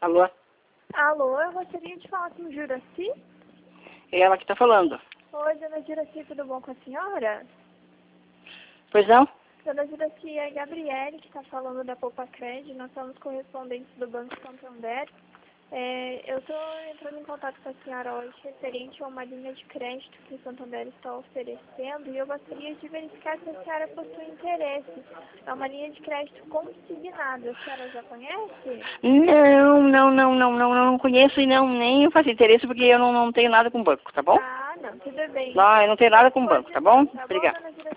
Alô? Alô, eu gostaria de falar com Juraci. É ela que tá falando. Oi, dona Juraci, tudo bom com a senhora? Pois não? Dona Juraci, é a Gabriele que está falando da Poupa Cred. Nós somos correspondentes do Banco Santander. Eu estou entrando em contato com a senhora hoje referente a uma linha de crédito que o Santander está oferecendo e eu gostaria de verificar se a senhora possui interesse. É uma linha de crédito consignada. A senhora já conhece? Não conheço e nem faço interesse porque eu não tenho nada com banco, tá bom? Ah, não, tudo bem. Não, eu não tenho nada com banco, tá bom? Tá bom, Obrigada. dona Juraci?